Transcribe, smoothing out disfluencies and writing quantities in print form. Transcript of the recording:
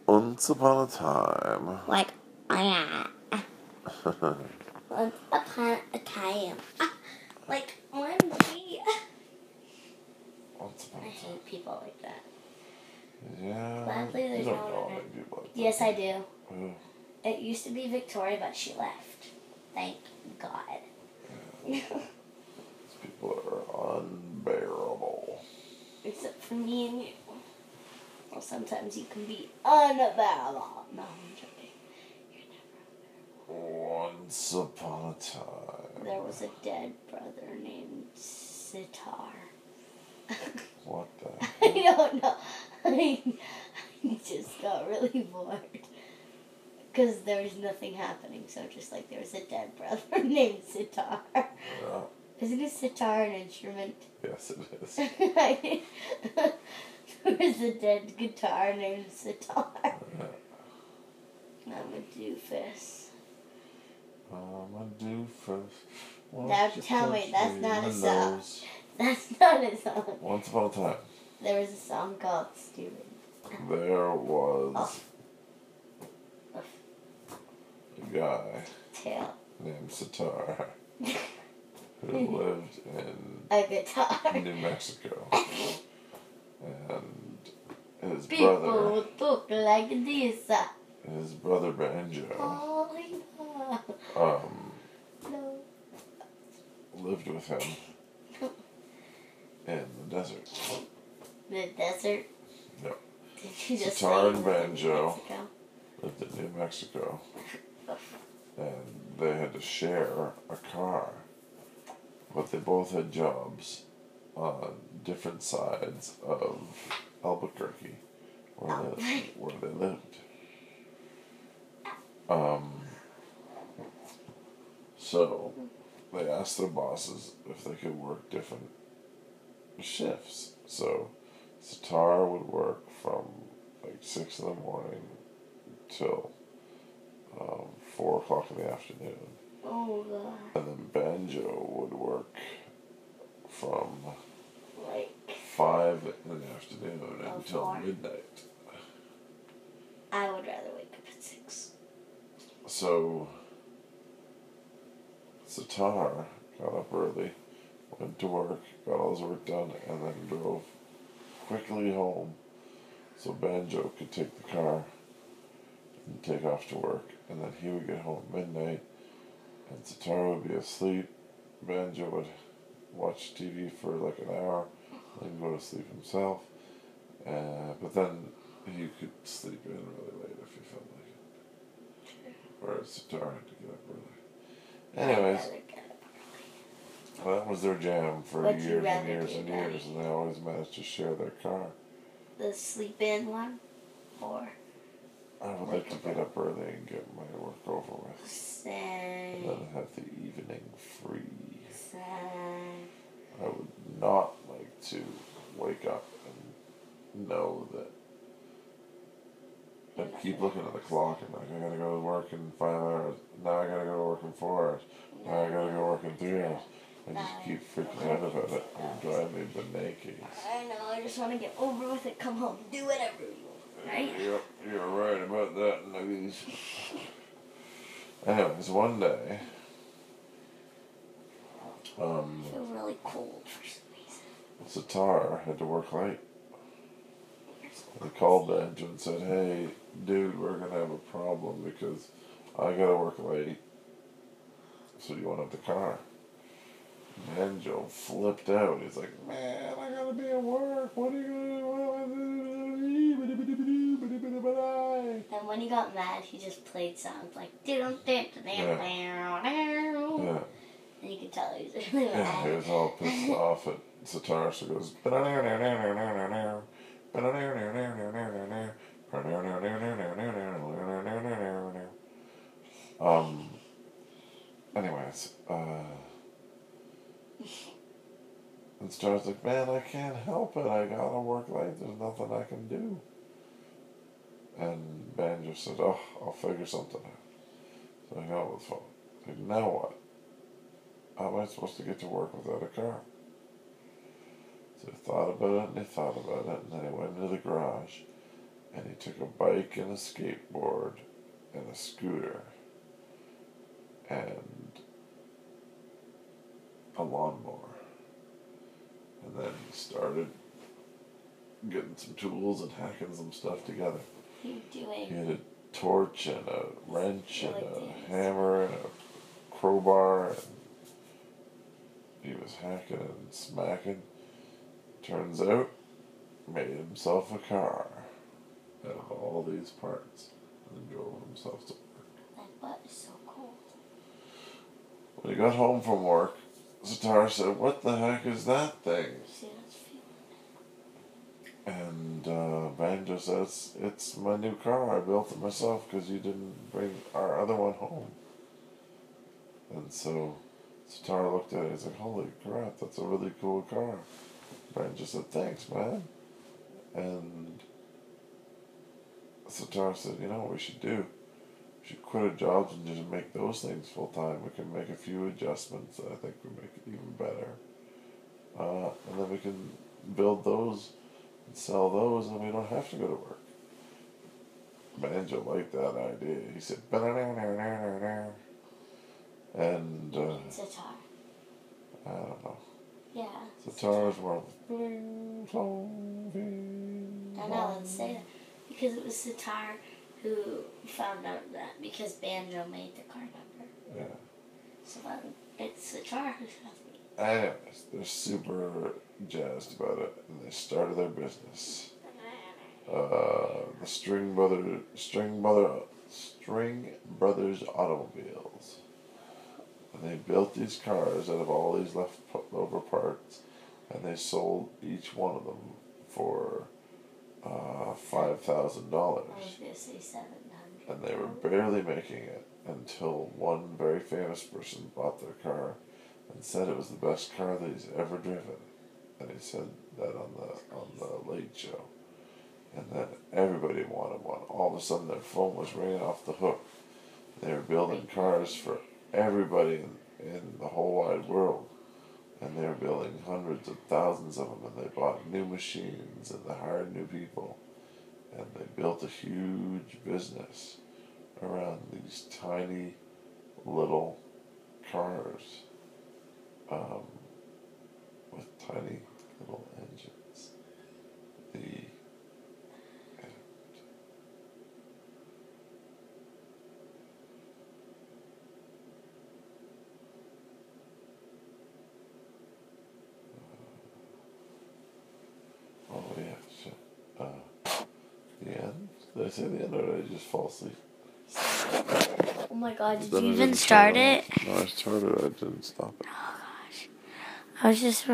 Once upon a time. Like, once upon a time. Like, one day. Once upon I a time. hate people like that. Yeah. Gladly, You there's don't no know one. any people like that. Yes, I do. Who? It used to be Victoria, but she left. Thank God. These people are unbearable. Except for me and you. Well, sometimes you can be unbearable. No, I'm joking. Once upon a time. There was a dead brother named Sitar. What the I don't know. I just got really bored. Because there was nothing happening, so just like there was a dead brother named Sitar. Yeah. Isn't a sitar an instrument? Yes, it is. There was a dead guitar named Sitar. Yeah. I'm a doofus. I'm a doofus. Now tell me, that's not a song. Nose. That's not a song. Once upon a time, There was a song called Stupid. there was Oh. a guy Tail. named Sitar who lived in A guitar. New Mexico. And his People brother, talk like this. his brother Banjo, Oh, no. No. lived with him in the desert. The desert? Yep. Did you just Sitar say and you lived in banjo. Mexico? Lived in New Mexico. And they had to share a car. But they both had jobs on different sides of Albuquerque where they lived. So they asked their bosses if they could work different shifts. So Sitar would work from like 6 in the morning till 4 o'clock in the afternoon. Oh, God. And then Banjo would work from Like, 5 in the afternoon until 4. midnight. I would rather wake up at 6. So Sitar got up early, went to work, got all his work done, and then drove quickly home so Banjo could take the car and take off to work. And then he would get home at midnight, and Sitar would be asleep. Banjo would watch TV for like an hour, then go to sleep himself. But then he could sleep in really late if he felt like it. Whereas Sitar had to get up early. Anyways, I'd rather get up well, that was their jam for What'd you years and rather years do, and Daddy? years, and they always managed to share their car. early. The sleep-in one? Or I would like to get up early and get my work over with, and same. then have the evening free. Same. I would not like to wake up and know that I keep looking at the clock and like, I gotta go to work in 5 hours, now I gotta go to work in 4 hours, now I gotta go to work in 3 hours. I just keep freaking out about it and drive me bananas. I know, I just want to get over with it, come home, do whatever you want, right? Yep, you're right about that, nuggies. Anyways, one day, I feel really cold for some reason. Sitar had to work late. They called Banjo and said, hey, dude, we're going to have a problem because I got to work late. So do you want to have the car? Banjo flipped out. He's like, man, I got to be at work. What are you going to do? And when he got mad, he just played songs like Yeah. and you could tell he was really Yeah, he mad. was all pissed off at Sitar, so he goes, anyways, and Star's like, man, I can't help it. I gotta work late. There's nothing I can do. And Banjo said, oh, I'll figure something out. So he got on the phone. Like, now what? How am I supposed to get to work without a car? So he thought about it and he thought about it, and then he went into the garage and he took a bike and a skateboard and a scooter and a lawnmower. And then he started getting some tools and hacking some stuff together. You're He doing. had a torch and a wrench and Like a this. hammer and a crowbar, and he was hacking and smacking. Turns out, made himself a car out of all these parts and drove himself to work. That butt is so cold. When he got home from work, Sitar said, "What the heck is that thing?" See, that's feeling. And Banjo says, "It's my new car. I built it myself because you didn't bring our other one home." And so Sitar looked at it and he's like, "Holy crap, that's a really cool car." Banjo said, "Thanks, man." And Sitar said, "You know what we should do? We should quit our jobs and just make those things full time. We can make a few adjustments that I think would make it even better. And then we can build those and sell those, and we don't have to go to work." Banjo liked that idea. He said, "Ba-da-da-da-da-da-da." And Sitar. I don't know. Yeah. Sitar's more bling, plong, bing, I know, let's say that. Because it was Sitar who found out that because Banjo made the car number. Yeah. So then it's Sitar who's having it. Anyways, they're super jazzed about it, and they started their business. The String Brothers Automobiles. And they built these cars out of all these leftover parts, and they sold each one of them for $5,000. I was going to say 700. And they were barely making it until one very famous person bought their car and said it was the best car that he's ever driven. And he said that on the Late Show. And then everybody wanted one. All of a sudden their phone was ringing off the hook. They were building cars for everybody in the whole wide world. And they were building hundreds of thousands of them, and they bought new machines and they hired new people. And they built a huge business around these tiny little cars with tiny little engines. The end. Oh yeah, shit. The end? Did I say the end, or did I just fall asleep? Oh my god, did Then you I even didn't start turn it? off. No, I started it. I didn't stop it. Oh gosh. I was just